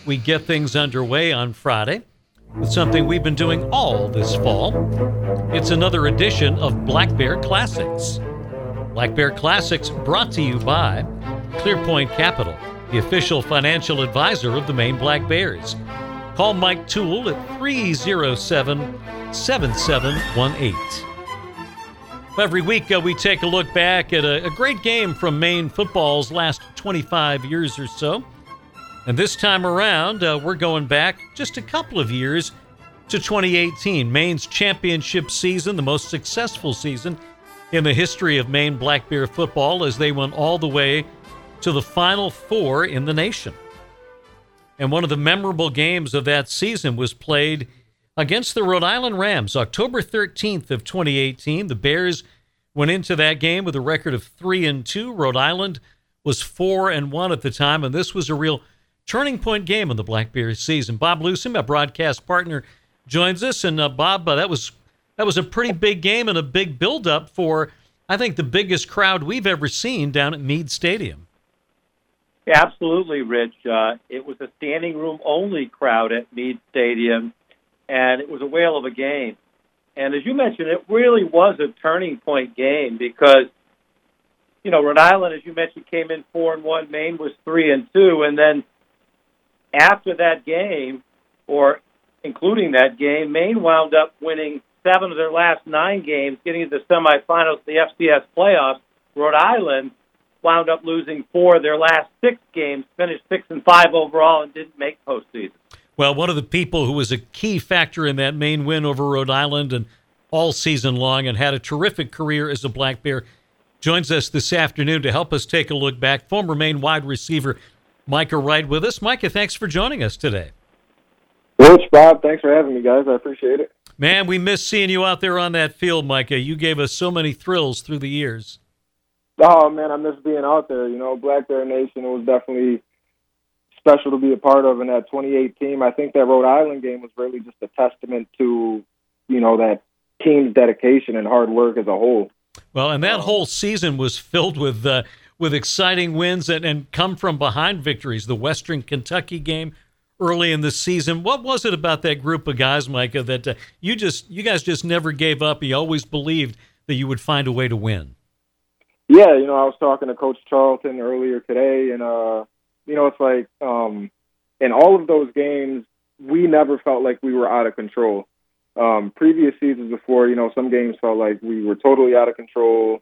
we get things underway on Friday with something we've been doing all this fall. It's another edition of Black Bear Classics. Black Bear Classics brought to you by Clearpoint Capital, the official financial advisor of the Maine Black Bears. Call Mike Toole at 307-7718. Every week we take a look back at a great game from Maine football's last 25 years or so. And this time around, we're going back just a couple of years to 2018, Maine's championship season, the most successful season in the history of Maine Black Bear football, as they went all the way to the Final Four in the nation. And one of the memorable games of that season was played against the Rhode Island Rams, October 13th of 2018. The Bears went into that game with a record of 3-2. Rhode Island was 4-1 at the time, and this was a real turning point game in the Black Bears season. Bob Lucy, my broadcast partner, joins us. And Bob, that was a pretty big game and a big build-up for, I think, the biggest crowd we've ever seen down at Meade Stadium. Yeah, absolutely, Rich. It was a standing room only crowd at Meade Stadium, and it was a whale of a game. And as you mentioned, it really was a turning point game because, you know, Rhode Island, as you mentioned, came in 4-1. Maine was 3-2, and then after that game, or including that game, Maine wound up winning 7 of their last 9 games, getting into the semifinals of the FCS playoffs. Rhode Island wound up losing 4 of their last 6 games, finished 6-5 overall, and didn't make postseason. Well, one of the people who was a key factor in that Maine win over Rhode Island and all season long and had a terrific career as a Black Bear joins us this afternoon to help us take a look back. Former Maine wide receiver Micah Wright with us. Micah, thanks for joining us today. Rich, Bob, thanks for having me, guys. I appreciate it. Man, we miss seeing you out there on that field, Micah. You gave us so many thrills through the years. Oh, man, I miss being out there. You know, Black Bear Nation was definitely special to be a part of in that 28 team. I think that Rhode Island game was really just a testament to, you know, that team's dedication and hard work as a whole. Well, and that whole season was filled with exciting wins and come from behind victories. The Western Kentucky game early in the season. What was it about that group of guys, Micah, that you guys just never gave up? You always believed that you would find a way to win. Yeah, you know, I was talking to Coach Charlton earlier today, and, you know, it's like in all of those games, we never felt like we were out of control. Previous seasons before, you know, some games felt like we were totally out of control.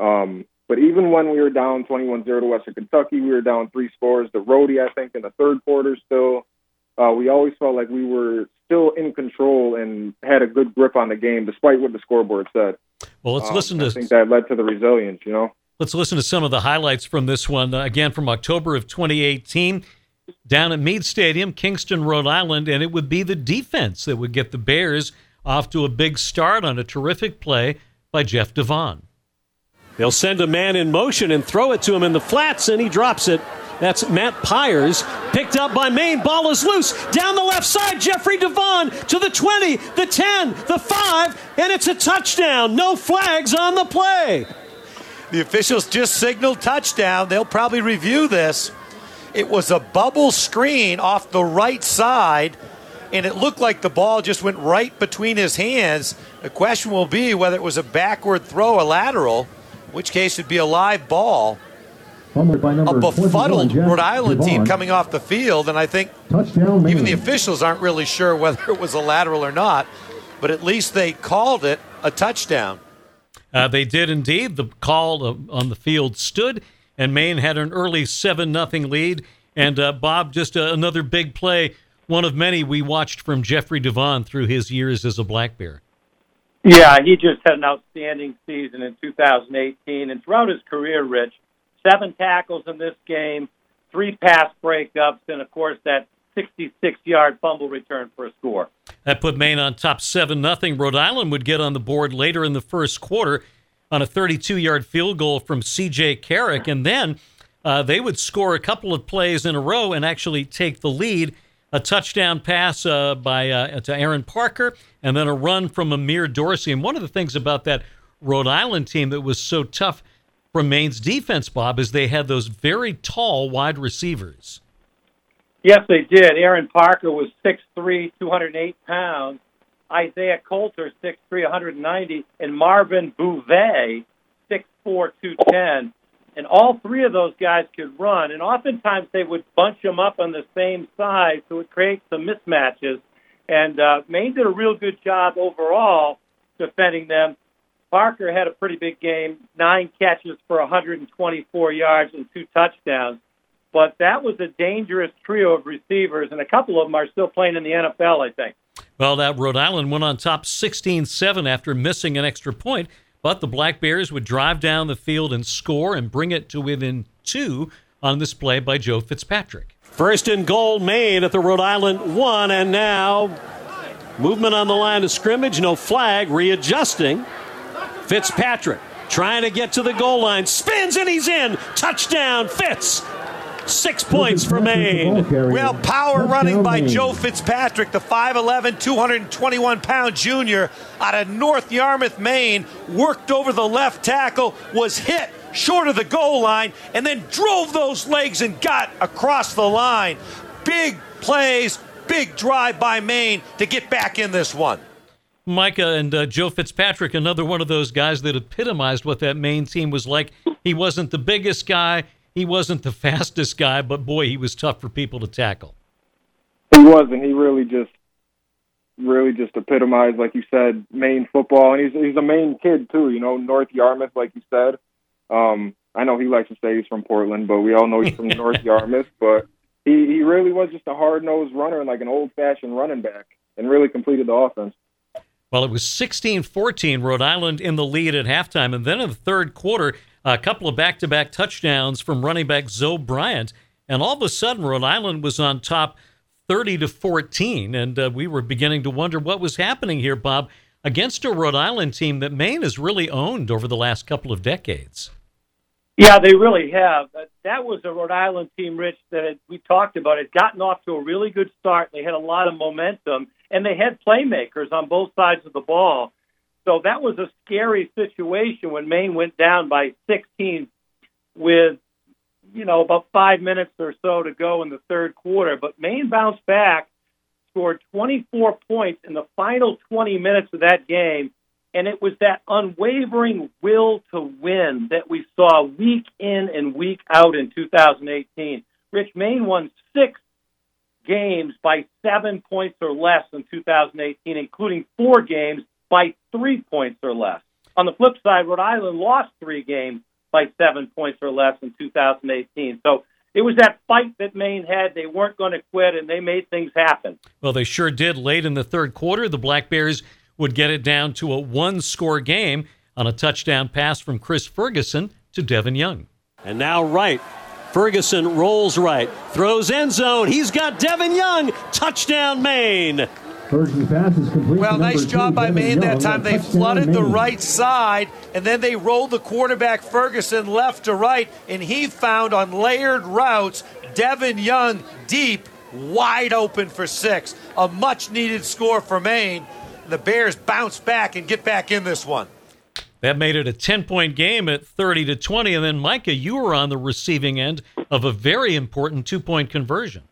But even when we were down 21-0 to Western Kentucky, we were down 3 scores to Rhodey, I think, in the third quarter still. We always felt like we were still in control and had a good grip on the game, despite what the scoreboard said. Well, let's listen to. I think that led to the resilience, you know. Let's listen to some of the highlights from this one. Again, from October of 2018, down at Meade Stadium, Kingston, Rhode Island, and it would be the defense that would get the Bears off to a big start on a terrific play by Jeff Devon. They'll send a man in motion and throw it to him in the flats, and he drops it. That's Matt Pyers, picked up by Maine. Ball is loose. Down the left side, Jeffrey Devon to the 20, the 10, the 5, and it's a touchdown. No flags on the play. The officials just signaled touchdown. They'll probably review this. It was a bubble screen off the right side, and it looked like the ball just went right between his hands. The question will be whether it was a backward throw or lateral, in which case it'd be a live ball. A befuddled Rhode Island team coming off the field, and I think even the officials aren't really sure whether it was a lateral or not, but at least they called it a touchdown. They did indeed. The call on the field stood, and Maine had an early 7-0 lead. And Bob, just another big play, one of many we watched from Jeffrey Devon through his years as a Black Bear. Yeah, he just had an outstanding season in 2018, and throughout his career, Rich, 7 tackles in this game, 3 pass breakups, and, of course, that 66-yard fumble return for a score. That put Maine on top 7-0. Rhode Island would get on the board later in the first quarter on a 32-yard field goal from C.J. Carrick, and then they would score a couple of plays in a row and actually take the lead. A touchdown pass to Aaron Parker, and then a run from Amir Dorsey. And one of the things about that Rhode Island team that was so tough from Maine's defense, Bob, is they had those very tall wide receivers. Yes, they did. Aaron Parker was 6'3", 208 pounds. Isaiah Coulter, 6'3", 190. And Marvin Bouvet, 6'4", 210. And all three of those guys could run. And oftentimes they would bunch them up on the same side, so it creates some mismatches. And Maine did a real good job overall defending them. Parker had a pretty big game, 9 catches for 124 yards and 2 touchdowns. But that was a dangerous trio of receivers, and a couple of them are still playing in the NFL, I think. Well, that Rhode Island went on top 16-7 after missing an extra point, but the Black Bears would drive down the field and score and bring it to within 2 on this play by Joe Fitzpatrick. First and goal, Maine at the Rhode Island 1, and now movement on the line of scrimmage, no flag, readjusting. Fitzpatrick trying to get to the goal line, spins and he's in. Touchdown, Fitz. 6 points for Maine. Well, power running by Joe Fitzpatrick, the 5'11", 221-pound junior out of North Yarmouth, Maine, worked over the left tackle, was hit short of the goal line, and then drove those legs and got across the line. Big plays, big drive by Maine to get back in this one. Micah and Joe Fitzpatrick, another one of those guys that epitomized what that Maine team was like. He wasn't the biggest guy. He wasn't the fastest guy, but boy, he was tough for people to tackle. He wasn't. He really just epitomized, like you said, Maine football. And he's a Maine kid, too, North Yarmouth, like you said. I know he likes to say he's from Portland, but we all know he's from North Yarmouth. But he really was just a hard-nosed runner and like an old-fashioned running back and really completed the offense. Well, it was 16-14, Rhode Island in the lead at halftime. And then in the third quarter, a couple of back-to-back touchdowns from running back Zoe Bryant. And all of a sudden, Rhode Island was on top 30-14. And we were beginning to wonder what was happening here, Bob, against a Rhode Island team that Maine has really owned over the last couple of decades. Yeah, they really have. That was a Rhode Island team, Rich, that we talked about. It gotten off to a really good start. They had a lot of momentum, and they had playmakers on both sides of the ball. So that was a scary situation when Maine went down by 16 with, about 5 minutes or so to go in the third quarter. But Maine bounced back, scored 24 points in the final 20 minutes of that game, and it was that unwavering will to win that we saw week in and week out in 2018. Rich, Maine won 6 games by 7 points or less in 2018, including 4 games by 3 points or less. On the flip side, Rhode Island lost 3 games by 7 points or less in 2018. So it was that fight that Maine had. They weren't going to quit, and they made things happen. Well, they sure did. Late in the third quarter, the Black Bears would get it down to a 1-score game on a touchdown pass from Chris Ferguson to Devin Young. And now Wright. Ferguson rolls right, throws end zone. He's got Devin Young. Touchdown, Maine. Well, nice job by Maine that time. They flooded the right side, and then they rolled the quarterback Ferguson left to right, and he found on layered routes Devin Young deep, wide open for 6. A much-needed score for Maine. The Bears bounce back and get back in this one. That made it a 10-point game at 30-20, and then, Micah, you were on the receiving end of a very important 2-point conversion.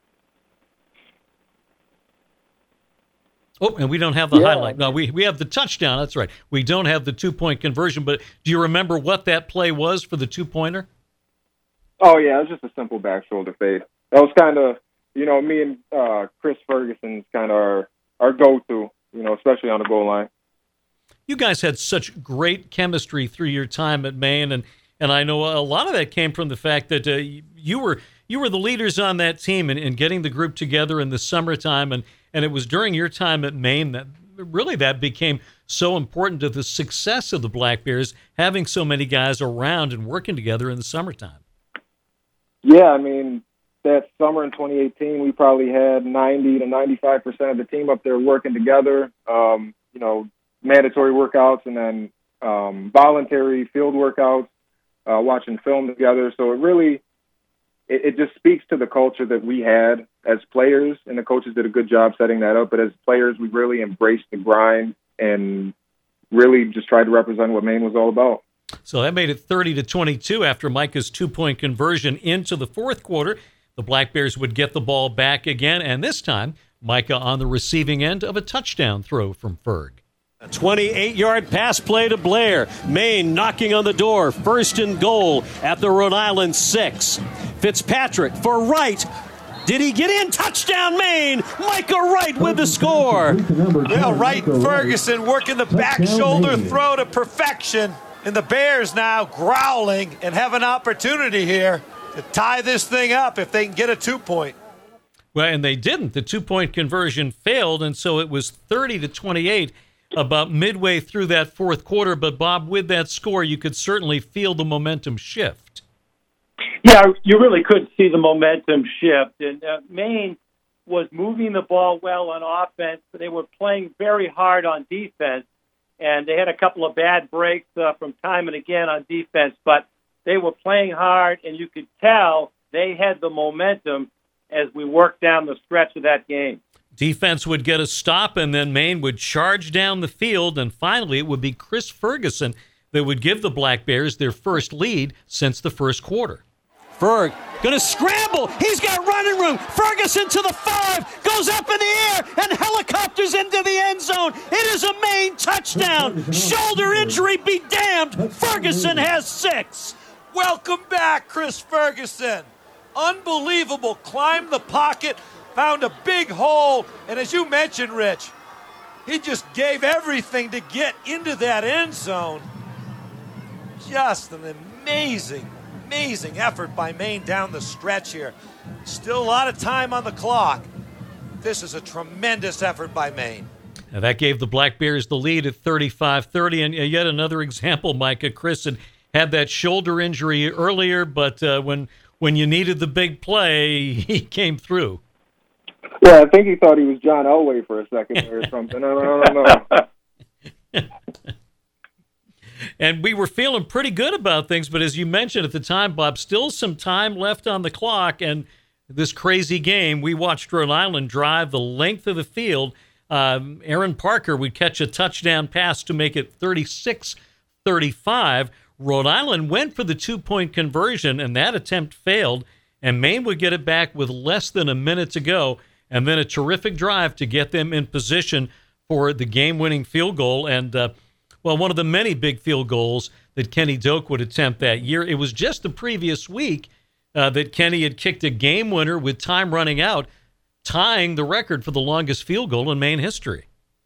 Oh, and we don't have the highlight. No, we have the touchdown. That's right. We don't have the 2-point conversion, but do you remember what that play was for the 2-pointer? Oh, yeah, it was just a simple back shoulder fade. That was kind of, me and Chris Ferguson's kind of our go-to, especially on the goal line. You guys had such great chemistry through your time at Maine, and I know a lot of that came from the fact that you were the leaders on that team in getting the group together in the summertime, and it was during your time at Maine that really that became so important to the success of the Black Bears, having so many guys around and working together in the summertime. Yeah, I mean, that summer in 2018, we probably had 90 to 95% of the team up there working together, mandatory workouts and then voluntary field workouts, watching film together. So it really, it just speaks to the culture that we had as players, and the coaches did a good job setting that up. But as players, we really embraced the grind and really just tried to represent what Maine was all about. So that made it 30-22 after Micah's 2-point conversion into the fourth quarter. The Black Bears would get the ball back again, and this time, Micah on the receiving end of a touchdown throw from Ferg. A 28-yard pass play to Blair. Maine knocking on the door. 1st and goal at the Rhode Island 6. Fitzpatrick for Wright. Did he get in? Touchdown, Maine! Micah Wright with the score. Well, Wright and Ferguson working the back shoulder throw to perfection. And the Bears now growling and have an opportunity here to tie this thing up if they can get a 2-point. Well, and they didn't. The 2-point conversion failed, and so it was 30-28 about midway through that fourth quarter. But, Bob, with that score, you could certainly feel the momentum shift. Yeah, you really could see the momentum shift. And Maine was moving the ball well on offense, but they were playing very hard on defense. And they had a couple of bad breaks from time and again on defense, but they were playing hard, and you could tell they had the momentum as we worked down the stretch of that game. Defense would get a stop, and then Maine would charge down the field, and finally it would be Chris Ferguson that would give the Black Bears their first lead since the first quarter. Ferg gonna scramble. He's got running room. Ferguson to the 5, goes up in the air and helicopters into the end zone. It is a Maine touchdown. Shoulder injury be damned. Ferguson has 6. Welcome back, Chris Ferguson. Unbelievable. Climbed the pocket, found a big hole, and as you mentioned, Rich, he just gave everything to get into that end zone. Just an amazing effort by Maine down the stretch here. Still a lot of time on the clock. This is a tremendous effort by Maine. Now that gave the Black Bears the lead at 35-30, and yet another example, Micah. Chris had that shoulder injury earlier, but when you needed the big play, he came through. Yeah, I think he thought he was John Elway for a second there or something. I don't know. And we were feeling pretty good about things, but as you mentioned at the time, Bob, still some time left on the clock, and this crazy game, we watched Rhode Island drive the length of the field. Aaron Parker would catch a touchdown pass to make it 36-35. Rhode Island went for the 2-point conversion, and that attempt failed, and Maine would get it back with less than a minute to go, and then a terrific drive to get them in position for the game-winning field goal. And one of the many big field goals that Kenny Doak would attempt that year. It was just the previous week that Kenny had kicked a game winner with time running out, tying the record for the longest field goal in Maine history.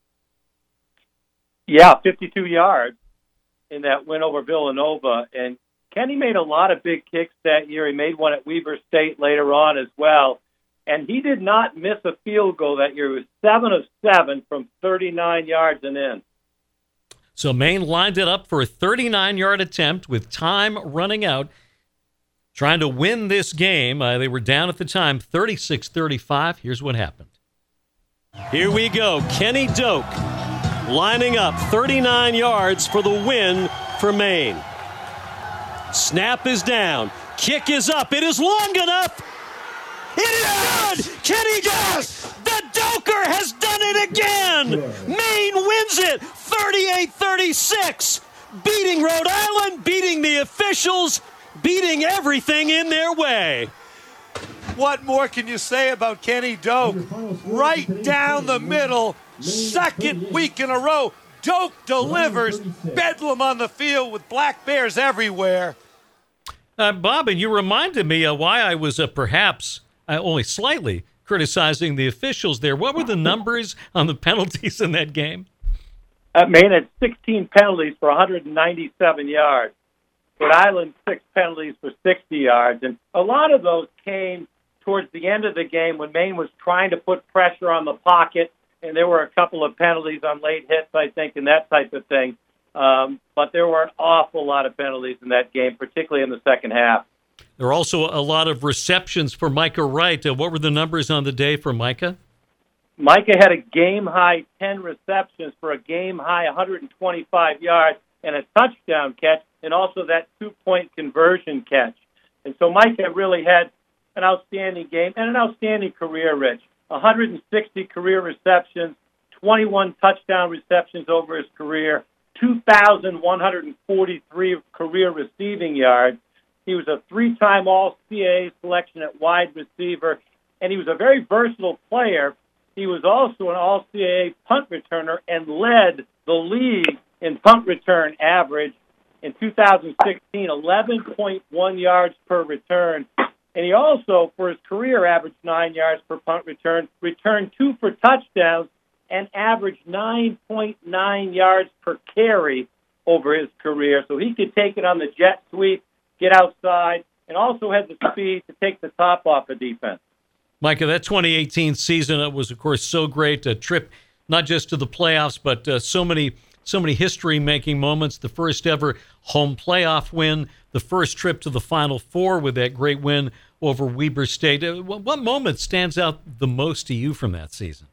Yeah, 52 yards in that win over Villanova. And Kenny made a lot of big kicks that year. He made one at Weber State later on as well. And he did not miss a field goal that year. It was 7 of 7 from 39 yards and in. So Maine lined it up for a 39-yard attempt with time running out, trying to win this game. They were down at the time 36-35. Here's what happened. Here we go. Kenny Doak lining up 39 yards for the win for Maine. Snap is down. Kick is up. It is long enough. It is good. Kenny Doak, the Doker, has done it again. Maine wins it 38-36, beating Rhode Island, beating the officials, beating everything in their way. What more can you say about Kenny Doak? Right down the middle, second week in a row, Doak delivers. Bedlam on the field with Black Bears everywhere. Bob, and you reminded me why I was perhaps only slightly criticizing the officials there. What were the numbers on the penalties in that game? Maine had 16 penalties for 197 yards. Rhode Island 6 penalties for 60 yards. And a lot of those came towards the end of the game when Maine was trying to put pressure on the pocket, and there were a couple of penalties on late hits, I think, and that type of thing. But there were an awful lot of penalties in that game, particularly in the second half. There were also a lot of receptions for Micah Wright. What were the numbers on the day for Micah? Micah had a game-high 10 receptions for a game-high 125 yards and a touchdown catch, and also that 2-point conversion catch. And so Micah really had an outstanding game and an outstanding career, Rich. 160 career receptions, 21 touchdown receptions over his career, 2,143 career receiving yards. He was a 3-time All-CAA selection at wide receiver, and he was a very versatile player. He was also an All-CAA punt returner and led the league in punt return average in 2016, 11.1 yards per return. And he also, for his career, averaged 9 yards per punt return, returned 2 for touchdowns, and averaged 9.9 yards per carry over his career. So he could take it on the jet sweep, get outside, and also had the speed to take the top off the defense. Micah, that 2018 season was, of course, so great. A trip not just to the playoffs, but so many history-making moments. The first ever home playoff win, the first trip to the Final Four with that great win over Weber State. What moment stands out the most to you from that season?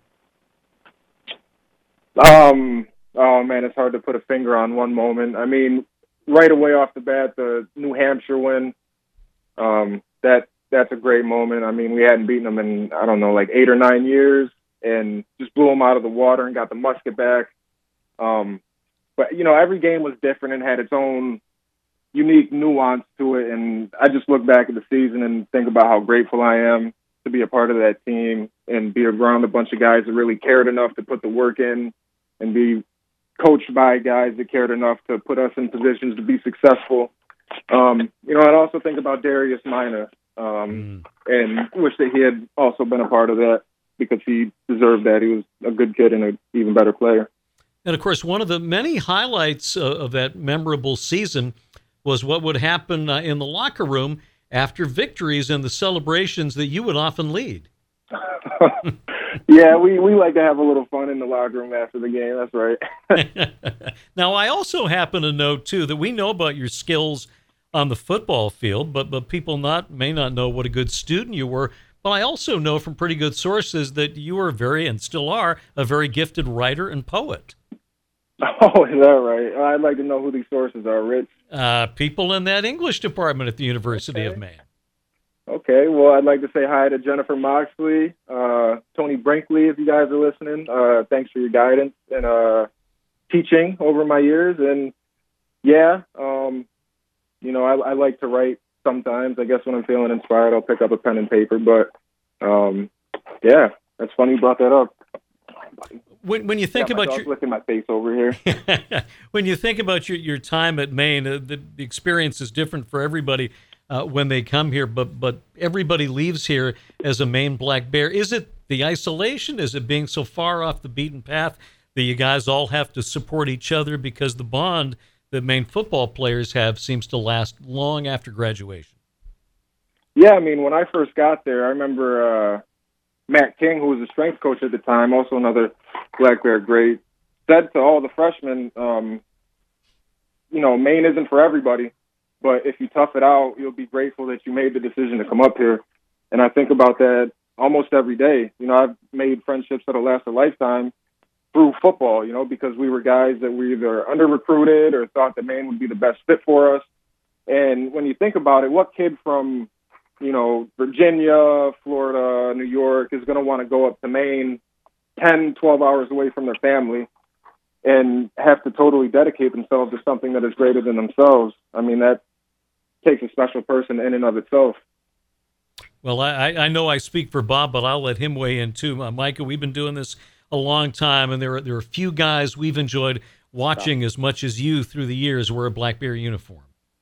Oh, man, it's hard to put a finger on one moment. I mean, right away off the bat, the New Hampshire win, that's a great moment. I mean, we hadn't beaten them in, 8 or 9 years, and just blew them out of the water and got the musket back. But, every game was different and had its own unique nuance to it. And I just look back at the season and think about how grateful I am to be a part of that team and be around a bunch of guys that really cared enough to put the work in and be coached by guys that cared enough to put us in positions to be successful. I'd also think about Darius Minor and wish that he had also been a part of that because he deserved that. He was a good kid and an even better player. And, of course, one of the many highlights of that memorable season was what would happen in the locker room after victories and the celebrations that you would often lead. Yeah, we like to have a little fun in the locker room after the game. That's right. Now, I also happen to know, too, that we know about your skills on the football field, but people may not know what a good student you were. But I also know from pretty good sources that you were and still are, a very gifted writer and poet. Oh, is that right? I'd like to know who these sources are, Rich. People in that English department at the University of Maine. Okay, well, I'd like to say hi to Jennifer Moxley, Tony Brinkley, if you guys are listening. Thanks for your guidance and teaching over my years. And, yeah, I like to write sometimes. I guess when I'm feeling inspired, I'll pick up a pen and paper. But, yeah, that's funny you brought that up. When you think about your licking my face over here. When you think about your time at Maine, the experience is different for everybody when they come here, but everybody leaves here as a Maine Black Bear. Is it the isolation? Is it being so far off the beaten path that you guys all have to support each other because the bond that Maine football players have seems to last long after graduation? Yeah, I mean, when I first got there, I remember Matt King, who was a strength coach at the time, also another Black Bear great, said to all the freshmen, Maine isn't for everybody, but if you tough it out, you'll be grateful that you made the decision to come up here. And I think about that almost every day. I've made friendships that'll last a lifetime through football, because we were guys that we either under-recruited or thought that Maine would be the best fit for us. And when you think about it, what kid from Virginia, Florida, New York is going to want to go up to Maine 10, 12 hours away from their family and have to totally dedicate themselves to something that is greater than themselves? I mean, that takes a special person in and of itself. Well, I know I speak for Bob, but I'll let him weigh in too. Micah, we've been doing this a long time, and there are a few guys we've enjoyed watching as much as you through the years wear a Black Bear uniform.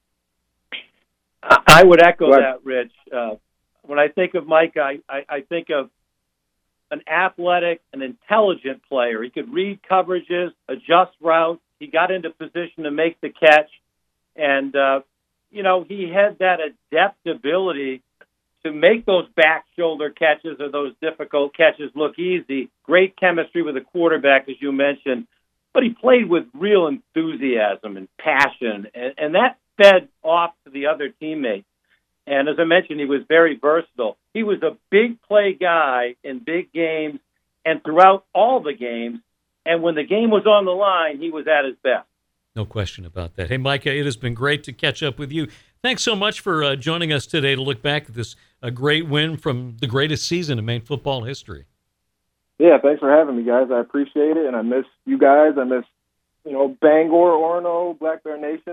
I would echo that, Rich. When I think of Mike, I think of an athletic and intelligent player. He could read coverages, adjust routes. He got into position to make the catch. And, he had that adaptability to make those back shoulder catches or those difficult catches look easy. Great chemistry with the quarterback, as you mentioned. But he played with real enthusiasm and passion, and that fed off to the other teammates. And as I mentioned, he was very versatile. He was a big play guy in big games and throughout all the games. And when the game was on the line, he was at his best. No question about that. Hey, Micah, it has been great to catch up with you. Thanks so much for joining us today to look back at this great win from the greatest season in Maine football history. Yeah, thanks for having me, guys. I appreciate it, and I miss you guys. I miss, Bangor, Orono, Black Bear Nation.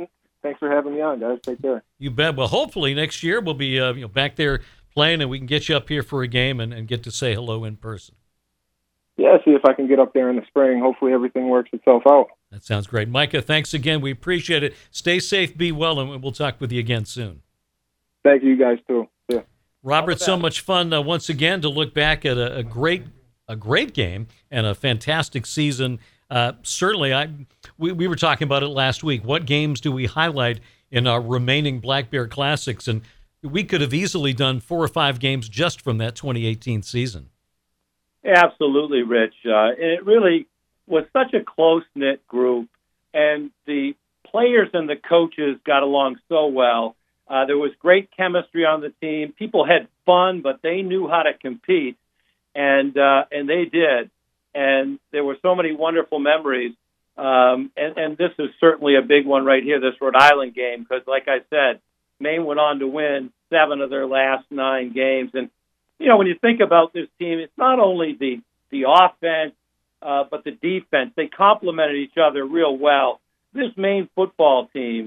Thanks for having me on, guys. Take care. You bet. Well, hopefully next year we'll be back there playing, and we can get you up here for a game and get to say hello in person. Yeah, see if I can get up there in the spring. Hopefully everything works itself out. That sounds great. Micah, thanks again. We appreciate it. Stay safe, be well, and we'll talk with you again soon. Thank you guys, too. Yeah. Robert, so much fun once again to look back at a great game and a fantastic season. Certainly, we were talking about it last week. What games do we highlight in our remaining Black Bear Classics? And we could have easily done 4 or 5 games just from that 2018 season. Absolutely, Rich. And it really was such a close-knit group, and the players and the coaches got along so well. There was great chemistry on the team. People had fun, but they knew how to compete, and they did. And there were so many wonderful memories. And this is certainly a big one right here, this Rhode Island game, because, like I said, Maine went on to win 7 of their last 9 games. And, when you think about this team, it's not only the offense, but the defense. They complemented each other real well. This Maine football team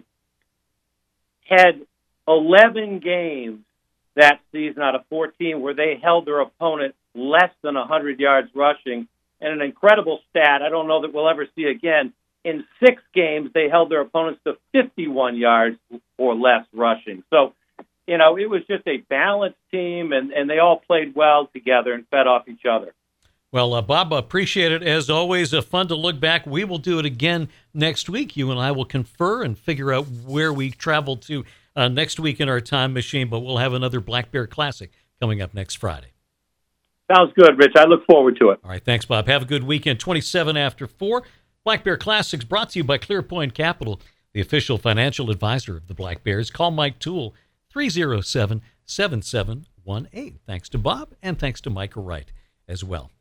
had 11 games that season out of 14 where they held their opponent less than 100 yards rushing. And an incredible stat, I don't know that we'll ever see again, in 6 games they held their opponents to 51 yards or less rushing. So, it was just a balanced team, and they all played well together and fed off each other. Well, Bob, appreciate it. As always, fun to look back. We will do it again next week. You and I will confer and figure out where we travel to next week in our time machine, but we'll have another Black Bear Classic coming up next Friday. Sounds good, Rich. I look forward to it. All right, thanks, Bob. Have a good weekend. 27 after 4. Black Bear Classics brought to you by ClearPoint Capital, the official financial advisor of the Black Bears. Call Mike Toole, 307-7718. Thanks to Bob, and thanks to Micah Wright as well.